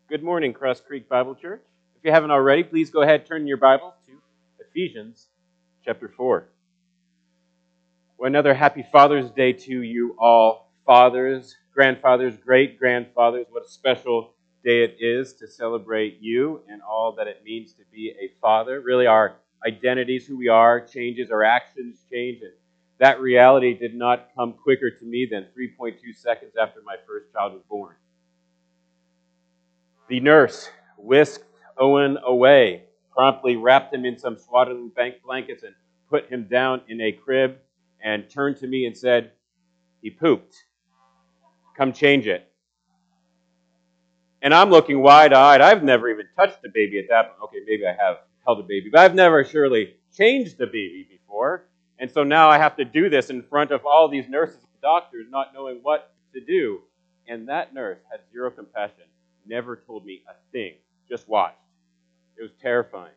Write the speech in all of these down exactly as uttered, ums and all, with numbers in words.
Good morning, Cross Creek Bible Church. If you haven't already, please go ahead and turn your Bibles to Ephesians chapter four. Well, another happy Father's Day to you all, fathers, grandfathers, great-grandfathers. What a special day it is to celebrate you and all that it means to be a father. Really, our identities, who we are, changes, our actions change, and that reality did not come quicker to me than three point two seconds after my first child was born. The nurse whisked Owen away, promptly wrapped him in some swaddling blankets and put him down in a crib and turned to me and said, "He pooped. Come change it." And I'm looking wide-eyed. I've never even touched a baby at that point. Okay, maybe I have held a baby, but I've never surely changed a baby before. And so now I have to do this in front of all these nurses and doctors, not knowing what to do. And that nurse had zero compassion. Never told me a thing, just watched. It was terrifying.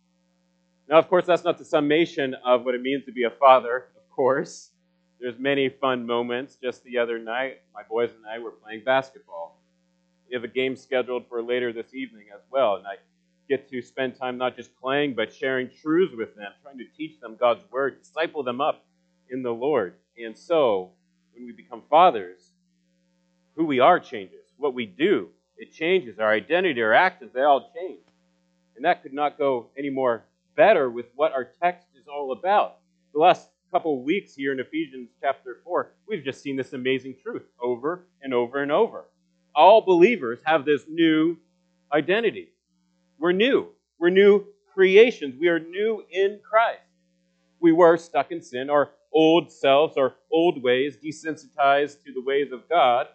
Now, of course, that's not the summation of what it means to be a father, of course. There's many fun moments. Just the other night, my boys and I were playing basketball. We have a game scheduled for later this evening as well, and I get to spend time not just playing, but sharing truths with them, trying to teach them God's word, disciple them up in the Lord. And so, when we become fathers, who we are changes. What we do, it changes. Our identity, our actions, they all change. And that could not go any more better with what our text is all about. The last couple of weeks here in Ephesians chapter four, we've just seen this amazing truth over and over and over. All believers have this new identity. We're new. We're new creations. We are new in Christ. We were stuck in sin, our old selves, our old ways, desensitized to the ways of God.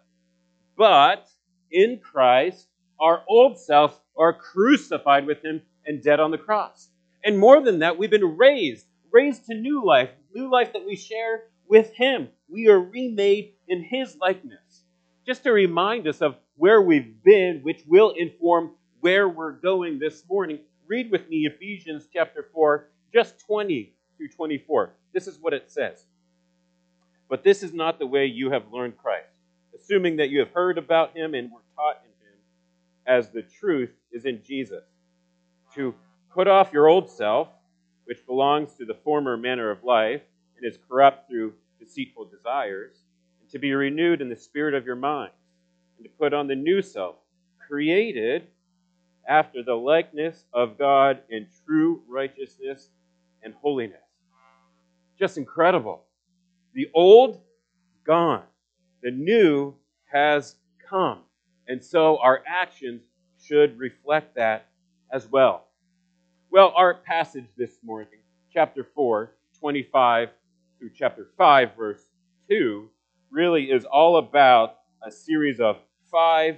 But in Christ, our old selves are crucified with Him and dead on the cross. And more than that, we've been raised, raised to new life, new life that we share with Him. We are remade in His likeness. Just to remind us of where we've been, which will inform where we're going this morning, read with me Ephesians chapter four, just twenty through twenty-four. This is what it says. "But this is not the way you have learned Christ, assuming that you have heard about Him and were taught in Him, as the truth is in Jesus, to put off your old self, which belongs to the former manner of life and is corrupt through deceitful desires, and to be renewed in the spirit of your minds, and to put on the new self, created after the likeness of God in true righteousness and holiness." Just incredible. The old, gone. The new has come. And so our actions should reflect that as well. Well, our passage this morning, chapter four, twenty-five through chapter five, verse two, really is all about a series of five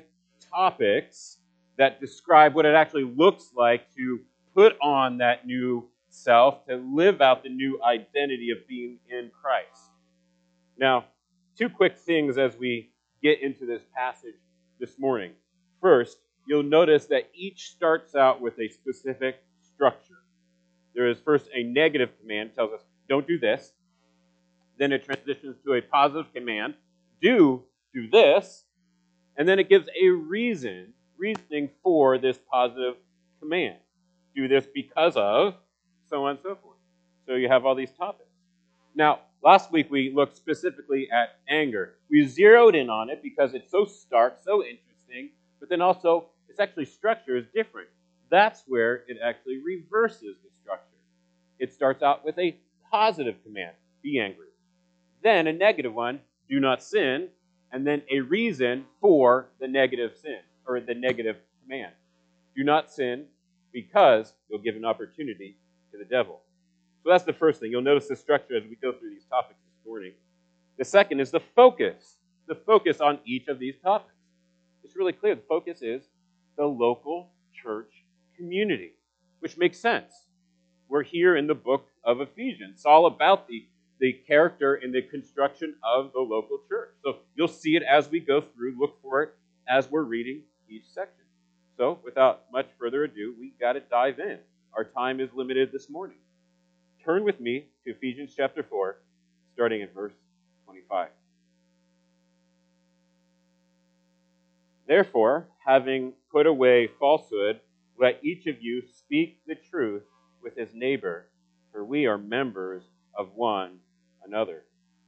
topics that describe what it actually looks like to put on that new self, to live out the new identity of being in Christ. Now, two quick things as we get into this passage this morning. First, you'll notice that each starts out with a specific structure. There is first a negative command, tells us, don't do this. Then it transitions to a positive command, do do this. And then it gives a reason, reasoning for this positive command. Do this because of, so on and so forth. So you have all these topics. Now, last week we looked specifically at anger. We zeroed in on it because it's so stark, so interesting, but then also its actually structure is different. That's where it actually reverses the structure. It starts out with a positive command, be angry. Then a negative one, do not sin, and then a reason for the negative sin, or the negative command. Do not sin because you'll give an opportunity to the devil. So that's the first thing. You'll notice the structure as we go through these topics this morning. The second is the focus. The focus on each of these topics. It's really clear. The focus is the local church community, which makes sense. We're here in the book of Ephesians. It's all about the, the character and the construction of the local church. So you'll see it as we go through. Look for it as we're reading each section. So without much further ado, we've got to dive in. Our time is limited this morning. Turn with me to Ephesians chapter four, starting at verse twenty-five. "Therefore, having put away falsehood. Let each of you speak the truth with his neighbor, for we are members of one another.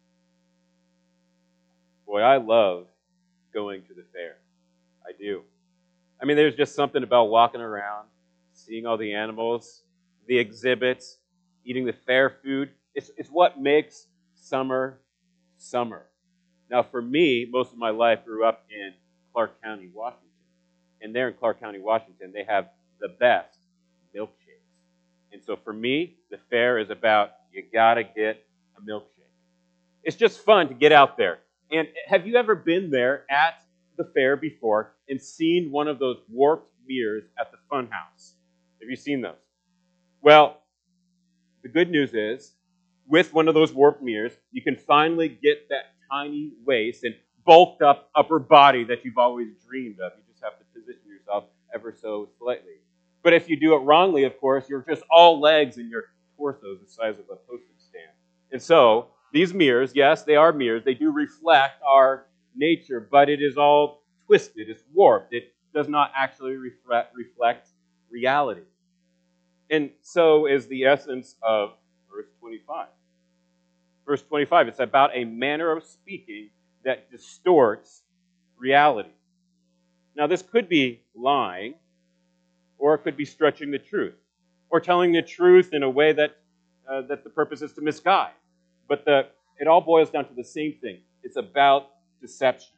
Boy, I love going to the fair. I do. I mean, there's just something about walking around, seeing all the animals, the exhibits, eating the fair food. It's, it's what makes summer summer. Now, for me, most of my life grew up in Clark County, Washington. And there in Clark County, Washington, they have the best milkshakes. And so for me, the fair is about you gotta get a milkshake. It's just fun to get out there. And have you ever been there at the fair before and seen one of those warped mirrors at the fun house? Have you seen those? Well, the good news is, with one of those warped mirrors, you can finally get that tiny waist and bulked up upper body that you've always dreamed of. You just have to position yourself ever so slightly. But if you do it wrongly, of course, you're just all legs and your torso is the size of a postage stamp. And so, these mirrors, yes, they are mirrors. They do reflect our nature, but it is all twisted. It's warped. It does not actually reflect, reflect reality. And so is the essence of verse twenty-five. Verse twenty-five, it's about a manner of speaking that distorts reality. Now, this could be lying, or it could be stretching the truth, or telling the truth in a way that, uh, that the purpose is to misguide. But the, it all boils down to the same thing. It's about deception.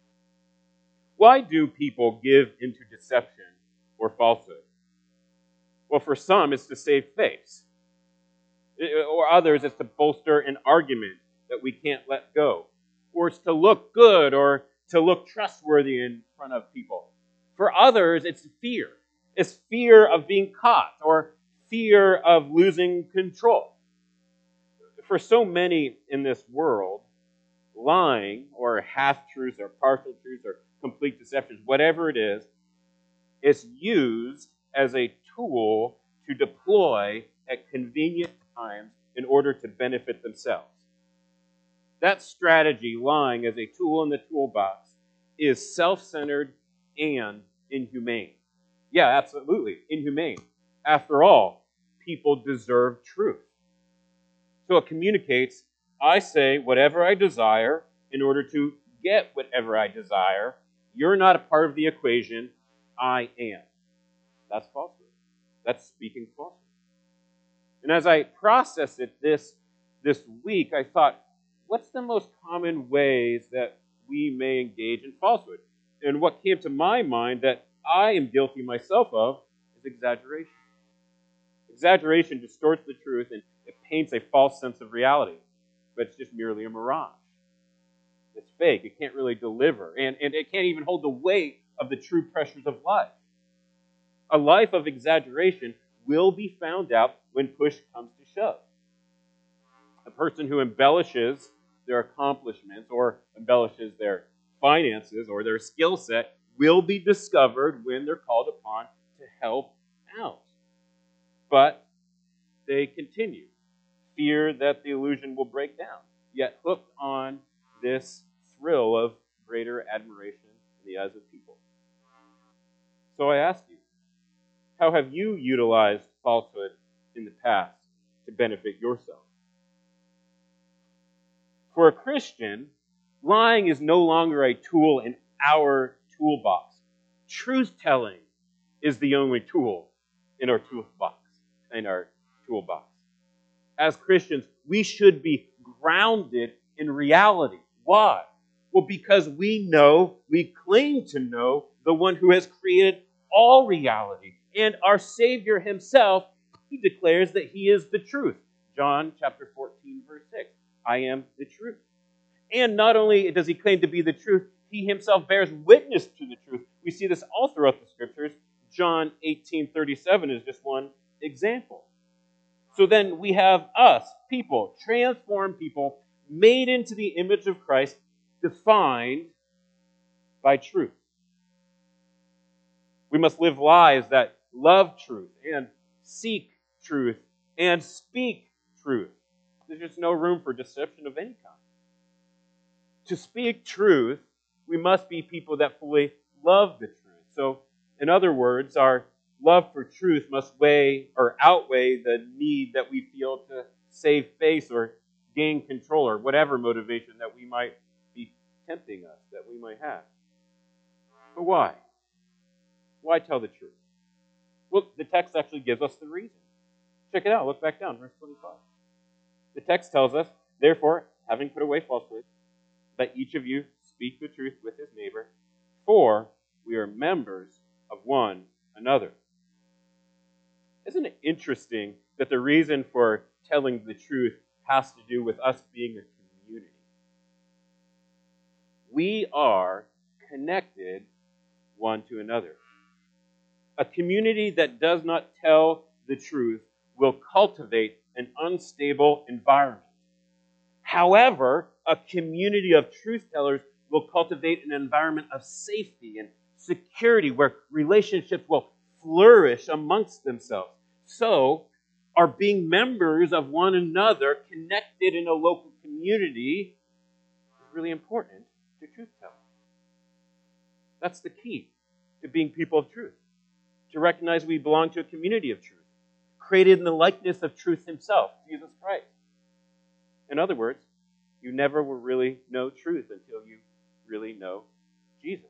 Why do people give into deception or falsehood? Well, for some, it's to save face. Or others, it's to bolster an argument that we can't let go. Or it's to look good or to look trustworthy in front of people. For others, it's fear. It's fear of being caught or fear of losing control. For so many in this world, lying or half-truths or partial truths or complete deceptions, whatever it is, is used as a tool to deploy at convenient times in order to benefit themselves. That strategy, lying as a tool in the toolbox, is self-centered and inhumane. Yeah, absolutely, inhumane. After all, people deserve truth. So it communicates, I say whatever I desire in order to get whatever I desire. You're not a part of the equation. I am. That's falsehood. That's speaking falsehood. And as I processed it this, this week, I thought, what's the most common ways that we may engage in falsehood? And what came to my mind that I am guilty myself of is exaggeration. Exaggeration distorts the truth and it paints a false sense of reality. But it's just merely a mirage. It's fake. It can't really deliver. And, and it can't even hold the weight of the true pressures of life. A life of exaggeration will be found out when push comes to shove. A person who embellishes their accomplishments or embellishes their finances or their skill set will be discovered when they're called upon to help out. But they continue. Fear that the illusion will break down, yet hooked on this thrill of greater admiration in the eyes of people. So I ask you, how have you utilized falsehood in the past to benefit yourself? For a Christian, lying is no longer a tool in our toolbox. Truth-telling is the only tool in our toolbox. In our toolbox. As Christians, we should be grounded in reality. Why? Well, because we know, we claim to know the one who has created all reality. And our Savior himself, he declares that he is the truth. John chapter fourteen, verse six. I am the truth. And not only does he claim to be the truth, he himself bears witness to the truth. We see this all throughout the scriptures. John eighteen thirty-seven is just one example. So then we have us, people, transformed people, made into the image of Christ, defined by truth. We must live lives that love truth and seek truth and speak truth. There's just no room for deception of any kind. To speak truth, we must be people that fully love the truth. So In other words, our love for truth must weigh or outweigh the need that we feel to save face or gain control or whatever motivation that we might be tempting us, that we might have. But why? Why tell the truth? Well, the text actually gives us the reason. Check it out. Look back down, verse twenty-five. The text tells us, therefore, having put away falsehood, let each of you speak the truth with his neighbor, for we are members of one another. Isn't it interesting that the reason for telling the truth has to do with us being a community? We are connected one to another. A community that does not tell the truth will cultivate an unstable environment. However, a community of truth tellers will cultivate an environment of safety and security where relationships will flourish amongst themselves. So, our being members of one another, connected in a local community, is really important to truth telling. That's the key to being people of truth. To recognize we belong to a community of truth, created in the likeness of truth himself, Jesus Christ. In other words, you never will really know truth until you really know Jesus.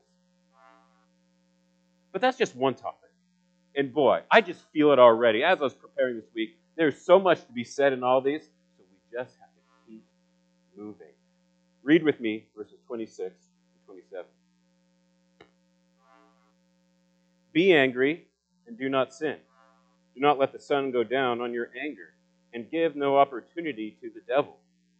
But that's just one topic. And boy, I just feel it already. As I was preparing this week, there's so much to be said in all these, so we just have to keep moving. Read with me verses twenty-six and twenty-seven. Be angry and do not sin. Do not let the sun go down on your anger, and give no opportunity to the devil.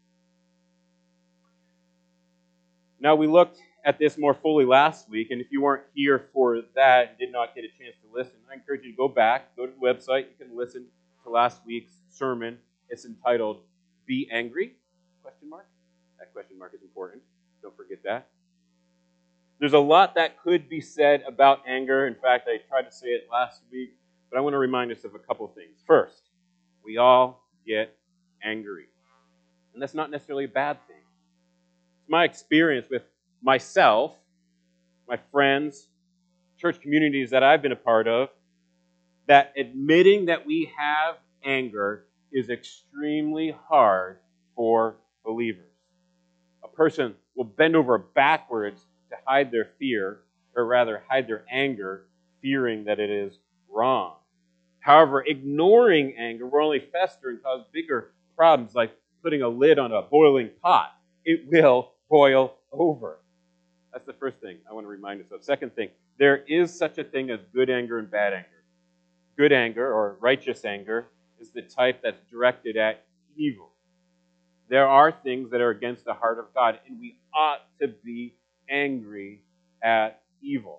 Now, we looked at this more fully last week, and if you weren't here for that and did not get a chance to listen, I encourage you to go back, go to the website. You can listen to last week's sermon. It's entitled, Be Angry? Question mark. That question mark is important. Don't forget that. There's a lot that could be said about anger. In fact, I tried to say it last week, but I want to remind us of a couple things. First, we all get angry. And that's not necessarily a bad thing. It's my experience with myself, my friends, church communities that I've been a part of, that admitting that we have anger is extremely hard for believers. A person will bend over backwards to hide their fear, or rather hide their anger, fearing that it is wrong. However, ignoring anger will only fester and cause bigger problems, like putting a lid on a boiling pot. It will boil over. That's the first thing I want to remind us of. Second thing, there is such a thing as good anger and bad anger. Good anger, or righteous anger, is the type that's directed at evil. There are things that are against the heart of God, and we ought to be angry at evil.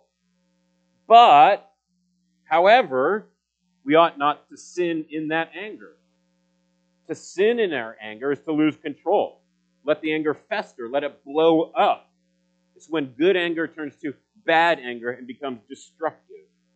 But, however, we ought not to sin in that anger. To sin in our anger is to lose control. Let the anger fester. Let it blow up. It's when good anger turns to bad anger and becomes destructive.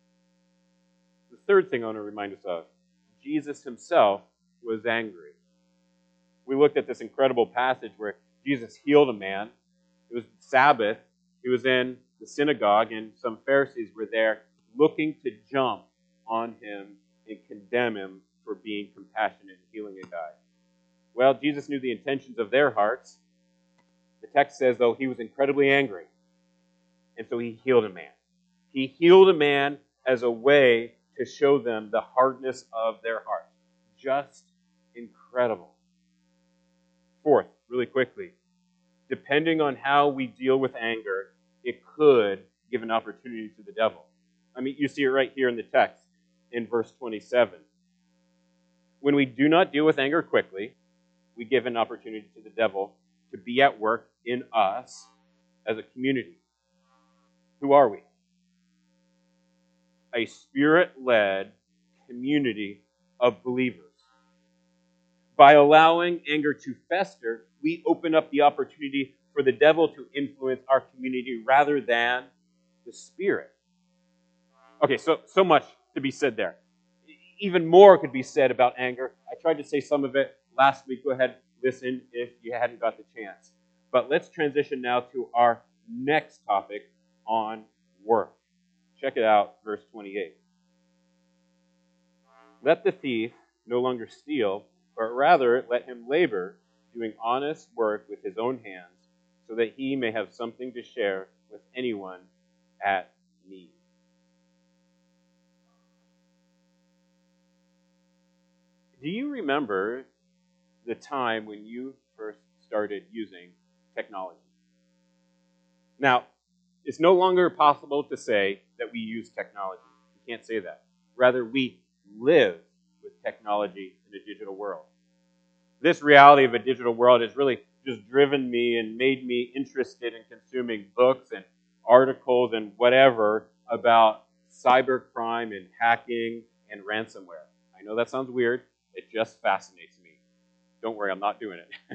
The third thing I want to remind us of, Jesus himself was angry. We looked at this incredible passage where Jesus healed a man. It was Sabbath. He was in the synagogue, and some Pharisees were there looking to jump on him and condemn him for being compassionate and healing a guy. Well, Jesus knew the intentions of their hearts. The text says, though, he was incredibly angry. And so he healed a man. He healed a man as a way to show them the hardness of their hearts. Just incredible. Fourth, really quickly, depending on how we deal with anger, it could give an opportunity to the devil. I mean, you see it right here in the text in verse twenty-seven. When we do not deal with anger quickly, we give an opportunity to the devil to be at work in us as a community. Who are we? A spirit-led community of believers. By allowing anger to fester, we open up the opportunity for the devil to influence our community rather than the Spirit. Okay, so, so much to be said there. Even more could be said about anger. I tried to say some of it last week. Go ahead, listen if you hadn't got the chance. But let's transition now to our next topic on work. Check it out, verse twenty-eight. Let the thief no longer steal, but rather let him labor, doing honest work with his own hands, so that he may have something to share with anyone at need. Do you remember the time when you first started using technology? Now, it's no longer possible to say that we use technology. You can't say that. Rather, we live with technology in a digital world. This reality of a digital world has really just driven me and made me interested in consuming books and articles and whatever about cybercrime and hacking and ransomware. I know that sounds weird. It just fascinates me. Don't worry, I'm not doing it.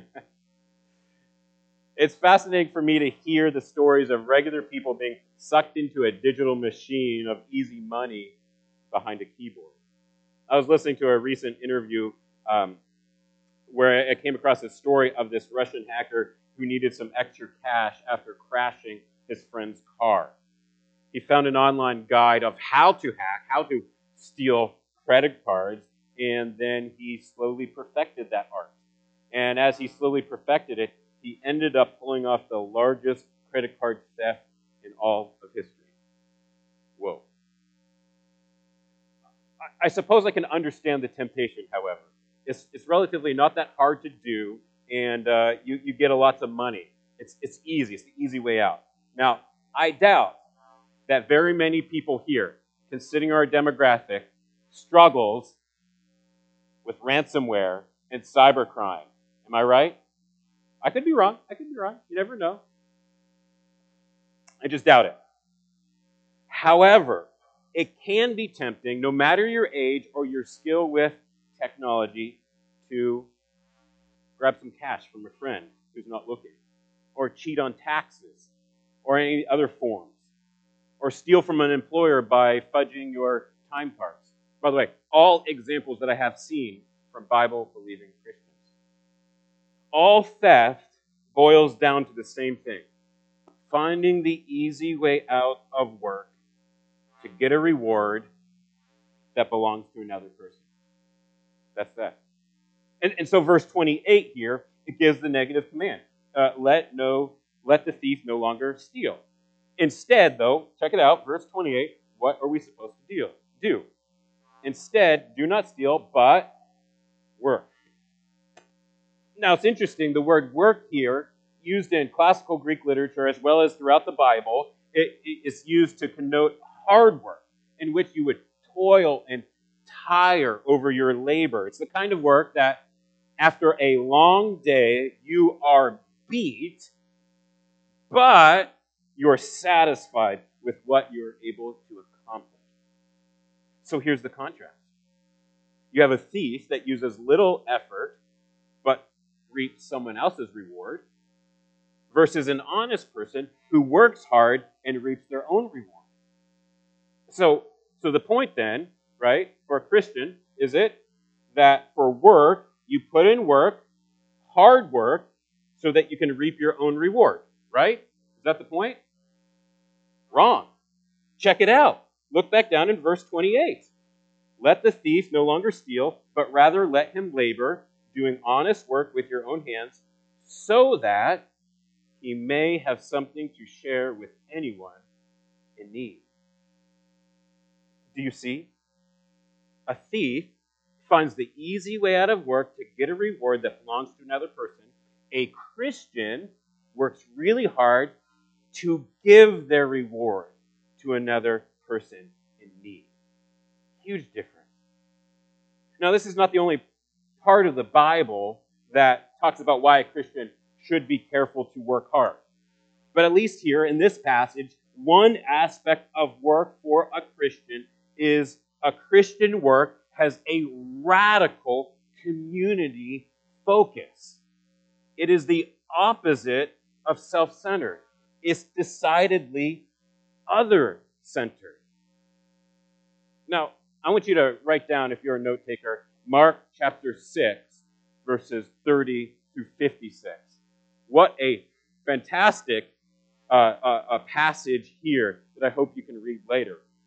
It's fascinating for me to hear the stories of regular people being sucked into a digital machine of easy money behind a keyboard. I was listening to a recent interview um, where I came across a story of this Russian hacker who needed some extra cash after crashing his friend's car. He found an online guide of how to hack, how to steal credit cards, and then he slowly perfected that art. And as he slowly perfected it, he ended up pulling off the largest credit card theft in all of history. Whoa. I suppose I can understand the temptation, however. It's, it's relatively not that hard to do, and uh, you, you get a lots of money. It's, it's easy. It's the easy way out. Now, I doubt that very many people here, considering our demographic, struggles with ransomware and cybercrime. Am I right? I could be wrong. I could be wrong. You never know. I just doubt it. However, it can be tempting, no matter your age or your skill with technology, to grab some cash from a friend who's not looking, or cheat on taxes, or any other forms, or steal from an employer by fudging your time cards. By the way, all examples that I have seen from Bible-believing Christians. All theft boils down to the same thing: finding the easy way out of work to get a reward that belongs to another person. That's that. And, and so verse twenty-eight here, it gives the negative command. Uh, let no, let the thief no longer steal. Instead, though, check it out, verse twenty-eight, what are we supposed to deal, do? Instead, do not steal, but work. Now, it's interesting, the word work here, used in classical Greek literature as well as throughout the Bible, it, it's used to connote hard work, in which you would toil and tire over your labor. It's the kind of work that after a long day, you are beat, but you're satisfied with what you're able to accomplish. So here's the contrast. You have a thief that uses little effort, but reaps someone else's reward, versus an honest person who works hard and reaps their own reward. So, so the point then, right, for a Christian, is it that for work, you put in work, hard work, so that you can reap your own reward, right? Is that the point? Wrong. Check it out. Look back down in verse twenty-eight. Let the thief no longer steal, but rather let him labor, doing honest work with your own hands, so that he may have something to share with anyone in need. Do you see? A thief finds the easy way out of work to get a reward that belongs to another person. A Christian works really hard to give their reward to another person in need. Huge difference. Now, this is not the only part of the Bible that talks about why a Christian should be careful to work hard. But at least here in this passage, one aspect of work for a Christian is a Christian work has a radical community focus. It is the opposite of self-centered. It's decidedly other-centered. Now, I want you to write down, if you're a note taker, Mark chapter six, verses thirty through fifty-six. What a fantastic uh, uh, a passage here that I hope you can read later.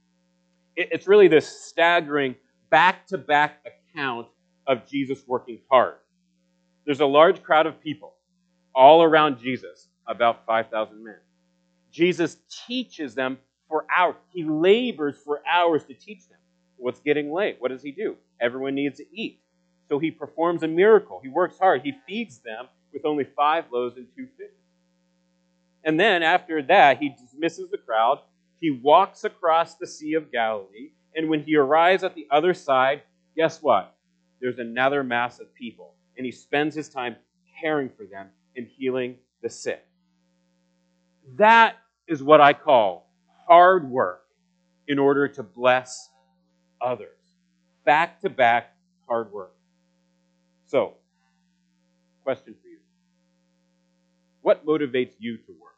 It's really this staggering back-to-back account of Jesus working hard. There's a large crowd of people all around Jesus, about five thousand men. Jesus teaches them for hours. He labors for hours to teach them. What's getting late? What does he do? Everyone needs to eat. So he performs a miracle. He works hard. He feeds them with only five loaves and two fishes. And then after that, he dismisses the crowd. He walks across the Sea of Galilee. And when he arrives at the other side, guess what? There's another mass of people. And he spends his time caring for them and healing the sick. That is what I call hard work in order to bless others. Back-to-back hard work. So, question for you. What motivates you to work?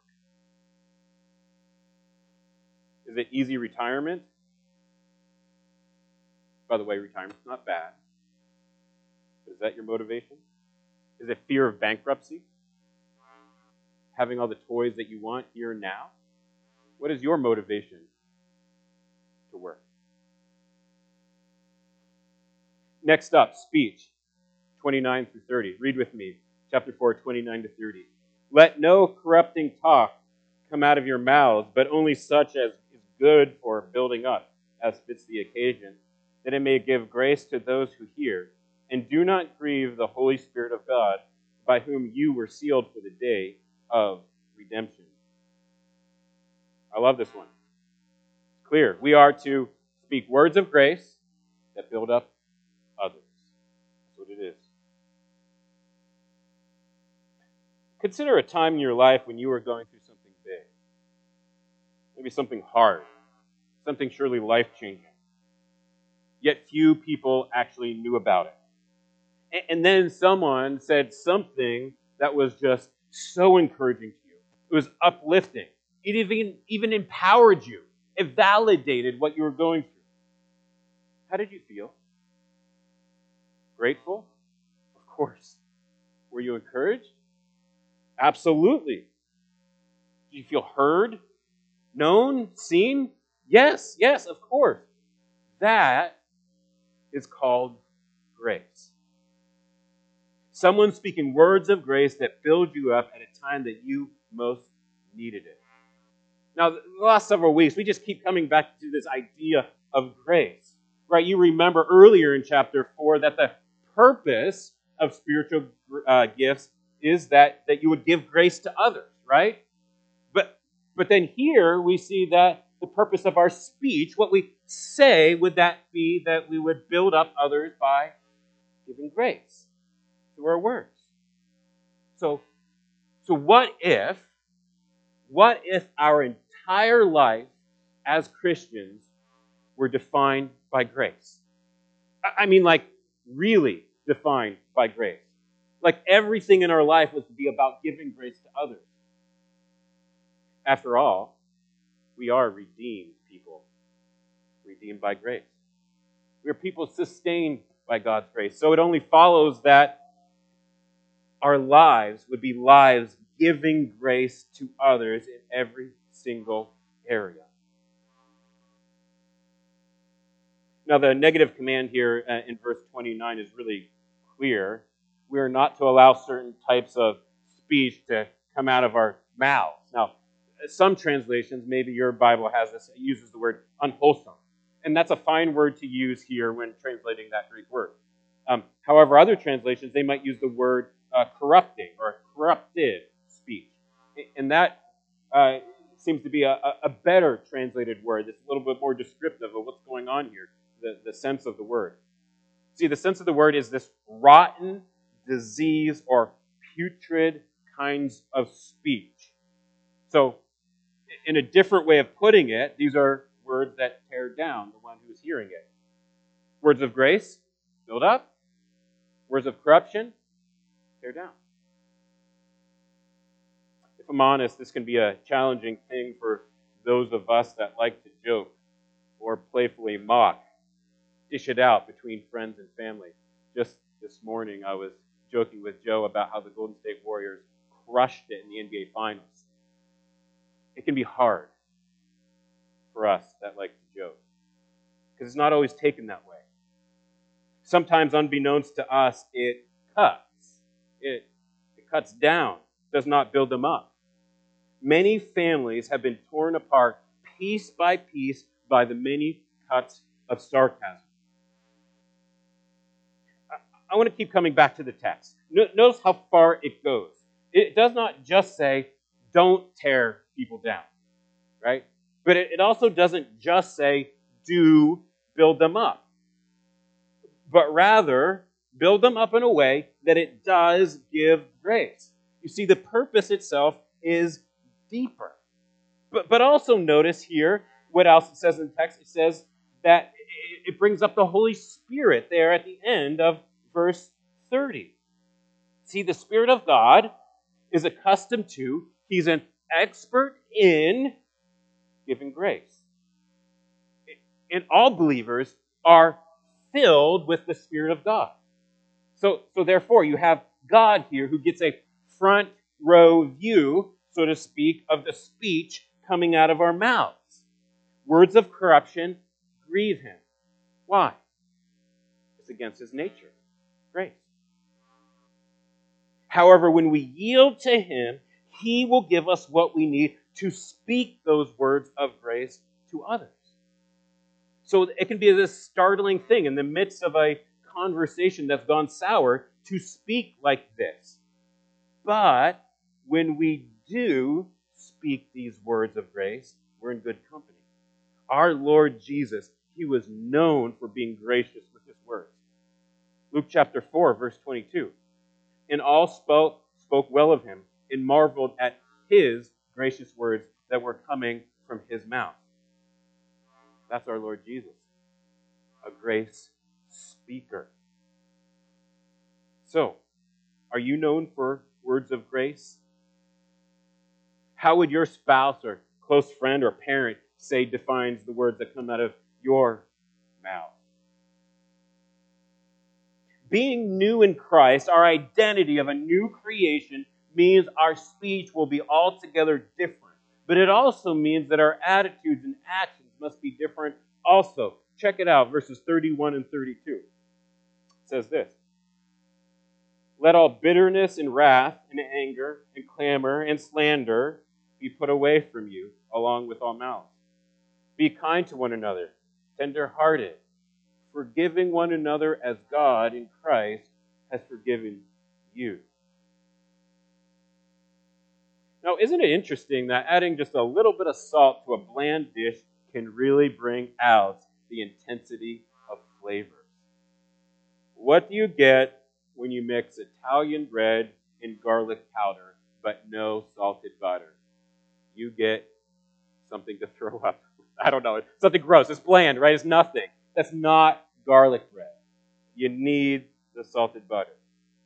Is it easy retirement? By the way, retirement's not bad. Is that your motivation? Is it fear of bankruptcy? Having all the toys that you want here and now? What is your motivation to work? Next up, speech, twenty-nine through thirty. Read with me, chapter four, twenty-nine to thirty. Let no corrupting talk come out of your mouths, but only such as is good for building up, as fits the occasion, that it may give grace to those who hear. And do not grieve the Holy Spirit of God, by whom you were sealed for the day of redemption. I love this one. It's clear. We are to speak words of grace that build up others. That's what it is. Consider a time in your life when you were going through something big. Maybe something hard. Something surely life-changing. Yet few people actually knew about it. And then someone said something that was just so encouraging to you. It was uplifting. It even, even empowered you. It validated what you were going through. How did you feel? Grateful? Of course. Were you encouraged? Absolutely. Did you feel heard? Known? Seen? Yes, yes, of course. That is called grace. Someone speaking words of grace that build you up at a time that you most needed it. Now, the last several weeks, we just keep coming back to this idea of grace. Right? You remember earlier in chapter four that the purpose of spiritual uh, gifts is that, that you would give grace to others, right? But, but then here we see that the purpose of our speech, what we say, would that be that we would build up others by giving grace through our words. So, so what if, what if our entire life as Christians were defined by grace? I mean, like, really defined by grace. Like, everything in our life was to be about giving grace to others. After all, we are redeemed people. Redeemed by grace. We are people sustained by God's grace. So it only follows that our lives would be lives giving grace to others in every single area. Now, the negative command here in verse twenty-nine is really clear. We are not to allow certain types of speech to come out of our mouths. Now, some translations, maybe your Bible has this, it uses the word unwholesome. And that's a fine word to use here when translating that Greek word. Um, however, other translations, they might use the word uh, corrupting or corrupted speech. And that uh, seems to be a, a better translated word that's a little bit more descriptive of what's going on here, the, the sense of the word. See, the sense of the word is this rotten, disease, or putrid kinds of speech. So, in a different way of putting it, these are words that tear down the one who is hearing it. Words of grace, build up. Words of corruption, tear down. If I'm honest, this can be a challenging thing for those of us that like to joke or playfully mock, dish it out between friends and family. Just this morning, I was joking with Joe about how the Golden State Warriors crushed it in the N B A Finals. It can be hard for us that like to joke. it's not always taken that way. Sometimes, unbeknownst to us, it cuts. It, it cuts down, does not build them up. Many families have been torn apart piece by piece by the many cuts of sarcasm. I, I want to keep coming back to the text. No, notice how far it goes. It does not just say, don't tear people down, right? But it, it also doesn't just say, do build them up. But rather, build them up in a way that it does give grace. You see, the purpose itself is deeper. But, but also notice here what else it says in the text. It says that it brings up the Holy Spirit there at the end of verse thirty. See, the Spirit of God is accustomed to, he's an expert in giving grace. And all believers are filled with the Spirit of God. So, so therefore, you have God here who gets a front row view, so to speak, of the speech coming out of our mouths. Words of corruption grieve him. Why? It's against his nature. Grace. However, when we yield to him, he will give us what we need to speak those words of grace to others. So it can be this startling thing in the midst of a conversation that's gone sour to speak like this. But when we do speak these words of grace, we're in good company. Our Lord Jesus, he was known for being gracious with his words. Luke chapter four, verse twenty-two. And all spoke, spoke well of him and marveled at his gracious words that were coming from his mouth. That's our Lord Jesus, a grace speaker. So, are you known for words of grace? How would your spouse or close friend or parent say defines the words that come out of your mouth? Being new in Christ, our identity of a new creation, means our speech will be altogether different. But it also means that our attitudes and actions must be different also. Check it out, verses thirty-one and thirty-two. It says this. Let all bitterness and wrath and anger and clamor and slander be put away from you, along with all malice. Be kind to one another, tender-hearted, forgiving one another as God in Christ has forgiven you. Now, isn't it interesting that adding just a little bit of salt to a bland dish can really bring out the intensity of flavors? What do you get when you mix Italian bread and garlic powder, but no salted butter? You get something to throw up. I don't know. It's something gross. It's bland, right? It's nothing. That's not garlic bread. You need the salted butter.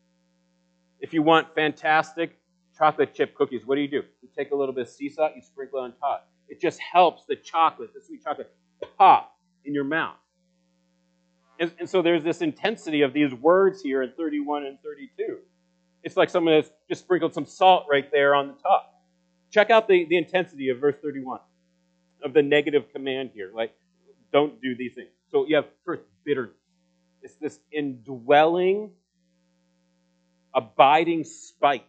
If you want fantastic chocolate chip cookies, what do you do? You take a little bit of sea salt, you sprinkle it on top. It just helps the chocolate, the sweet chocolate, pop in your mouth. And, and so there's this intensity of these words here in thirty-one and thirty-two. It's like someone has just sprinkled some salt right there on the top. Check out the, the intensity of verse thirty-one, of the negative command here. Like, don't do these things. So you have first bitterness. It's this indwelling, abiding spite.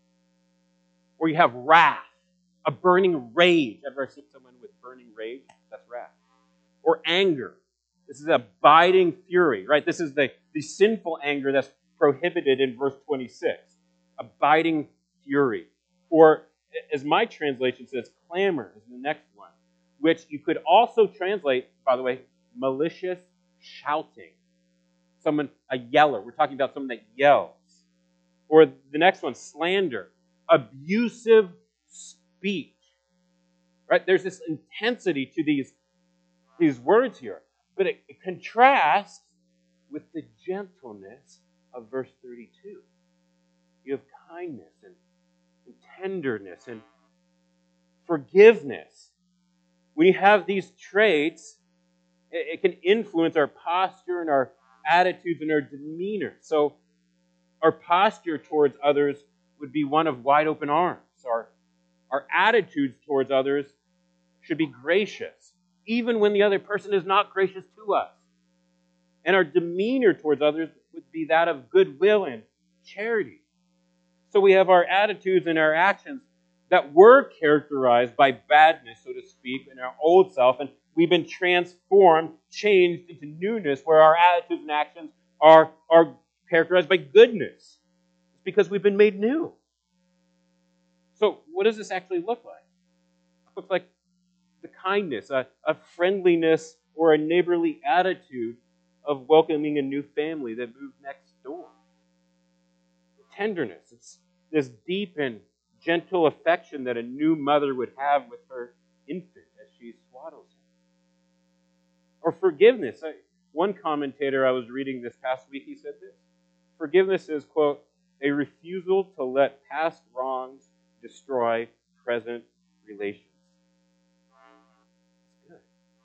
Or you have wrath, a burning rage. Ever seen someone with burning rage? That's wrath. Or anger. This is abiding fury, right? This is the, the sinful anger that's prohibited in verse twenty-six. Abiding fury. Or, as my translation says, clamor is the next one, which you could also translate, by the way, malicious shouting. Someone, a yeller. We're talking about someone that yells. Or the next one, slander. Abusive speech. Right? There's this intensity to these, these words here. But it, it contrasts with the gentleness of verse thirty-two. You have kindness and, and tenderness and forgiveness. When you have these traits, it, it can influence our posture and our attitudes and our demeanor. So our posture towards others would be one of wide open arms. Our, our attitudes towards others should be gracious, even when the other person is not gracious to us. And our demeanor towards others would be that of goodwill and charity. So we have our attitudes and our actions that were characterized by badness, so to speak, in our old self, and we've been transformed, changed into newness, where our attitudes and actions are, are characterized by goodness. It's because we've been made new. So what does this actually look like? It looks like the kindness, a, a friendliness, or a neighborly attitude of welcoming a new family that moved next door. Tenderness, it's this deep and gentle affection that a new mother would have with her infant as she swaddles him. Or forgiveness. I, one commentator I was reading this past week, he said this: forgiveness is, quote, a refusal to let past wrongs destroy present relations. That's good.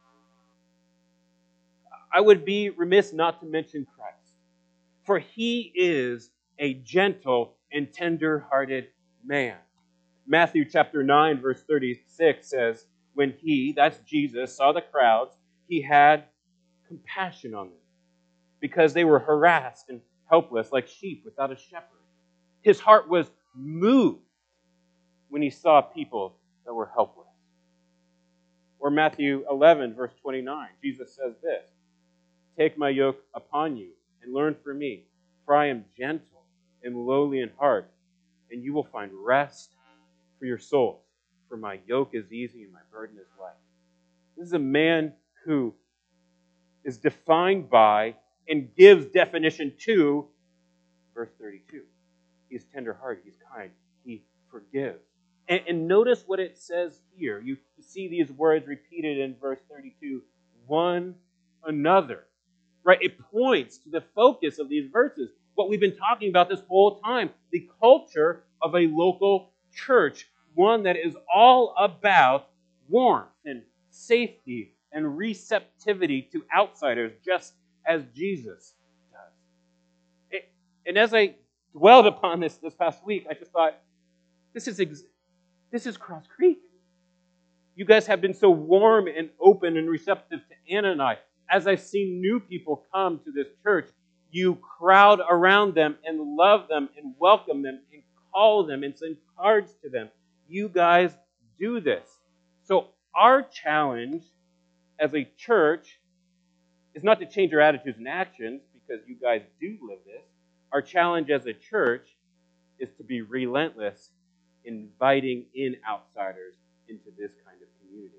I would be remiss not to mention Christ, for he is a gentle and tender-hearted man. Matthew chapter nine, verse thirty-six says, when he, that's Jesus, saw the crowds, he had compassion on them because they were harassed and helpless like sheep without a shepherd. His heart was moved when he saw people that were helpless. Or Matthew eleven, verse twenty-nine, Jesus says this: take my yoke upon you and learn from me, for I am gentle and lowly in heart, and you will find rest for your souls. For my yoke is easy and my burden is light. This is a man who is defined by and gives definition to verse thirty-two. He's tender-hearted, he's kind, he forgives. And, and notice what it says here. You see these words repeated in verse thirty-two, one another. Right? It points to the focus of these verses, what we've been talking about this whole time, the culture of a local church, one that is all about warmth and safety and receptivity to outsiders, just as Jesus does. It, and as I dwelled upon this this past week, I just thought, this is ex- this is Cross Creek. You guys have been so warm and open and receptive to Anna and I. As I've seen new people come to this church, you crowd around them and love them and welcome them and call them and send cards to them. You guys do this. So our challenge as a church is not to change our attitudes and actions, because you guys do live this. Our challenge as a church is to be relentless, inviting in outsiders into this kind of community.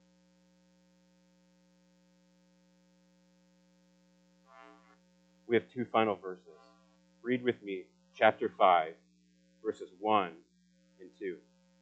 We have two final verses. Read with me chapter five, verses one and two.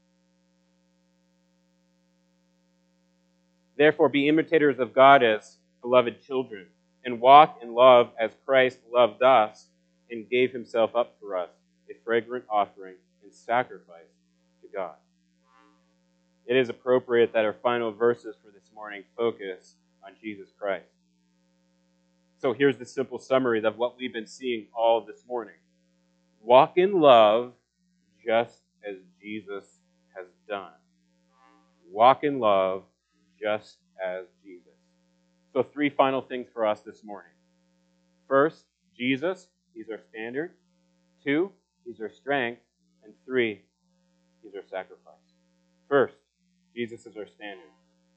Therefore, be imitators of God as beloved children, and walk in love as Christ loved us and gave himself up for us, a fragrant offering and sacrifice to God. It is appropriate that our final verses for this morning focus on Jesus Christ. So here's the simple summary of what we've been seeing all this morning. Walk in love just as Jesus has done. Walk in love just as Jesus. So three final things for us this morning. First, Jesus, he's our standard. Two, he's our strength. And three, he's our sacrifice. First, Jesus is our standard.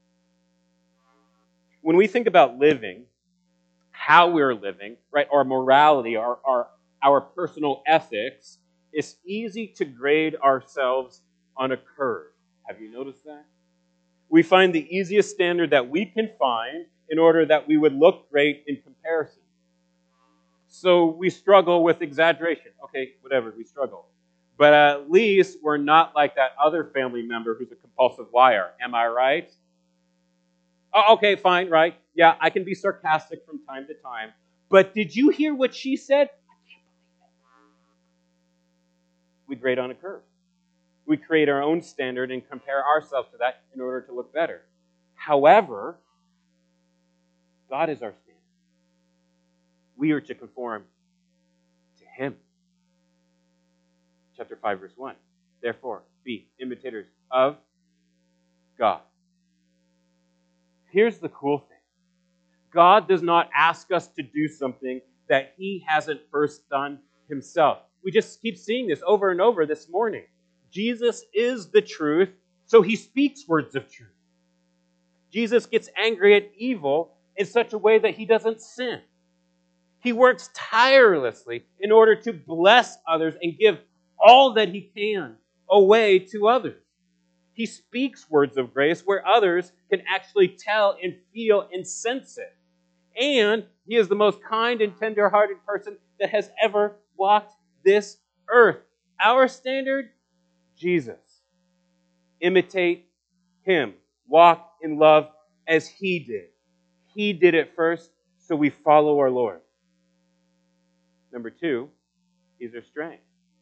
When we think about living, how we're living, right, our morality, our, our, our personal ethics, it's easy to grade ourselves on a curve. Have you noticed that? We find the easiest standard that we can find in order that we would look great in comparison. So we struggle with exaggeration. Okay, whatever, we struggle. But at least we're not like that other family member who's a compulsive liar. Am I right? Oh, okay, fine, right? Yeah, I can be sarcastic from time to time. But did you hear what she said? I can't believe it. We grade on a curve. We create our own standard and compare ourselves to that in order to look better. However, God is our standard. We are to conform to him. Chapter five, verse one. Therefore, be imitators of God. here's the cool thing. God does not ask us to do something that he hasn't first done himself. We just keep seeing this over and over this morning. Jesus is the truth, so he speaks words of truth. Jesus gets angry at evil in such a way that he doesn't sin. He works tirelessly in order to bless others and give all that he can away to others. He speaks words of grace where others can actually tell and feel and sense it. And he is the most kind and tender-hearted person that has ever walked this earth. Our standard? Jesus. Imitate him. Walk in love as he did. He did it first, so we follow our Lord. Number two, he's our strength.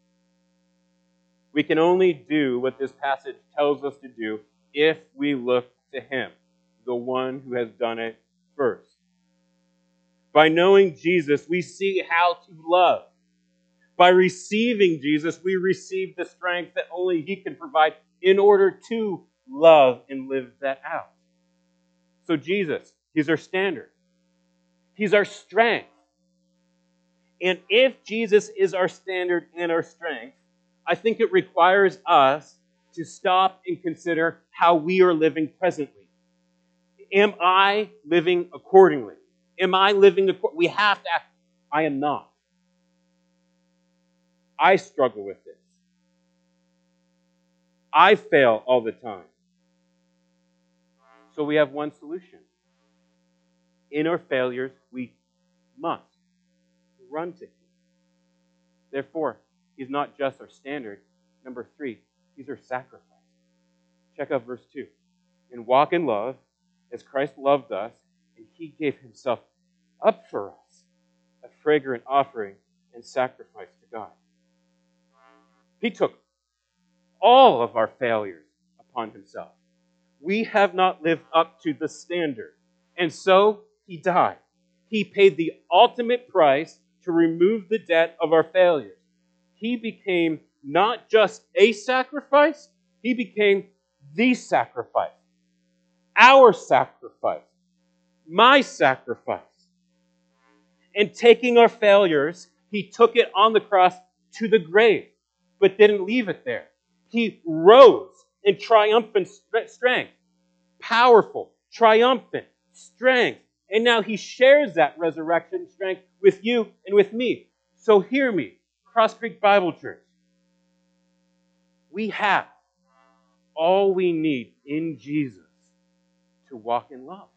We can only do what this passage tells us to do if we look to him, the one who has done it first. By knowing Jesus, we see how to love. By receiving Jesus, we receive the strength that only he can provide in order to love and live that out. So Jesus, he's our standard. He's our strength. And if Jesus is our standard and our strength, I think it requires us to stop and consider how we are living presently. Am I living accordingly? Am I living accordingly? We have to act. I am not. I struggle with this. I fail all the time. So we have one solution. In our failures, we must run to him. Therefore, he's not just our standard. Number three, he's our sacrifice. Check out verse two. And walk in love as Christ loved us, and he gave himself up for us, a fragrant offering and sacrifice to God. He took all of our failures upon himself. We have not lived up to the standard, and so he died. He paid the ultimate price to remove the debt of our failures. He became not just a sacrifice, he became the sacrifice. Our sacrifice. My sacrifice. And taking our failures, he took it on the cross to the grave, but didn't leave it there. He rose in triumphant strength. Powerful, triumphant strength. And now he shares that resurrection strength with you and with me. So hear me, Cross Creek Bible Church. We have all we need in Jesus to walk in love.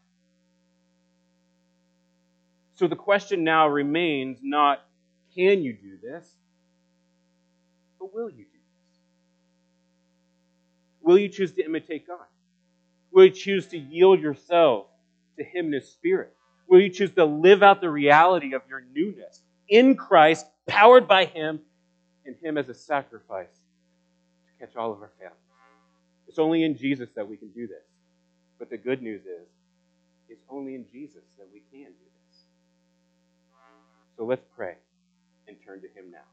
So the question now remains not, can you do this? But will you do this? Will you choose to imitate God? Will you choose to yield yourself to him in his Spirit? Will you choose to live out the reality of your newness in Christ, powered by him, and him as a sacrifice to catch all of our failures? It's only in Jesus that we can do this. But the good news is, it's only in Jesus that we can do this. So let's pray and turn to him now.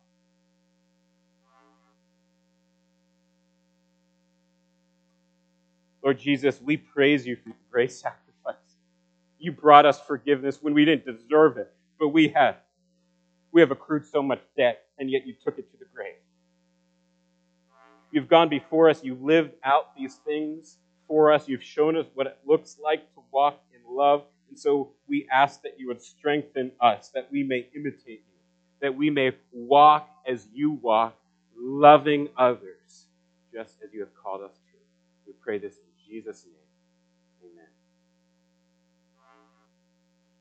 Lord Jesus, we praise you for your grace sacrifice. You brought us forgiveness when we didn't deserve it, but we have. We have accrued so much debt, and yet you took it to the grave. You've gone before us. You've lived out these things for us. You've shown us what it looks like to walk in love. And so we ask that you would strengthen us, that we may imitate you, that we may walk as you walk, loving others, just as you have called us to.